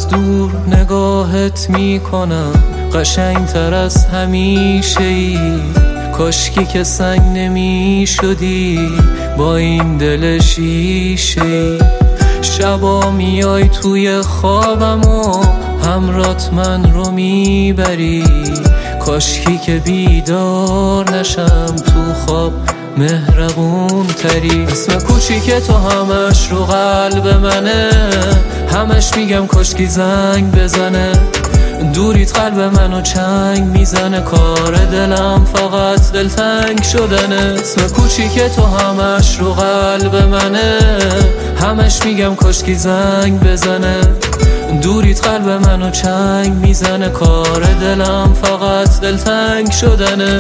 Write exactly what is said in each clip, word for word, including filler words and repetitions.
از دور نگاهت میکنم قشنگ تر از همیشه ای. کاشکی که سنگ نمی شدی با این دل شیشه ای. شبا میای توی خوابم و همرات من رو میبری. کاشکی که بیدار نشم تو خواب مهربون تری. اسم کوچیک تو همش رو قلب منه، همش میگم کاشکی زنگ بزنه. دوریت قلب منو چنگ میزنه، کار دلم فقط دلتنگ شدنه. اسم کوچیک تو همش رو قلب منه، همش میگم کاشکی زنگ بزنه. دوریت قلب منو چنگ میزنه، کار دلم فقط دلتنگ شدنه.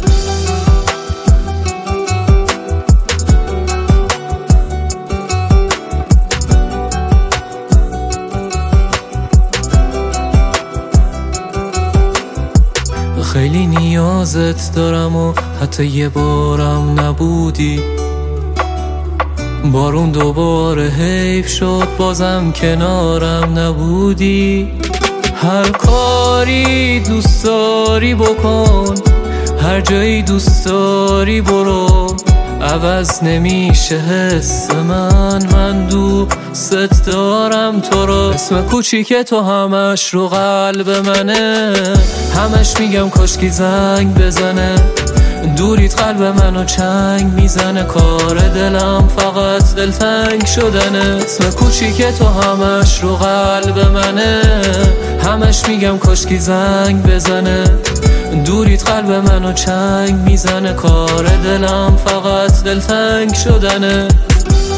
خیلی نیازت دارم و حتی یه بارم نبودی. بارون دوباره حیف شد بازم کنارم نبودی. هر کاری دوست داری بکن، هر جایی دوست داری برو. عوض نمیشه حس من، من دوست دارم تو رو. اسم کوچیک تو همش رو قلب منه، همش میگم کاشکی زنگ بزنه. دوریت قلب منو چنگ میزنه، کار دلم فقط دلتنگ شدنه. اسم کوچیک تو همش رو قلب منه، همش میگم کاشکی زنگ بزنه. دوریت قلب منو چنگ میزنه، کار دلم فقط دلتنگ شدنه.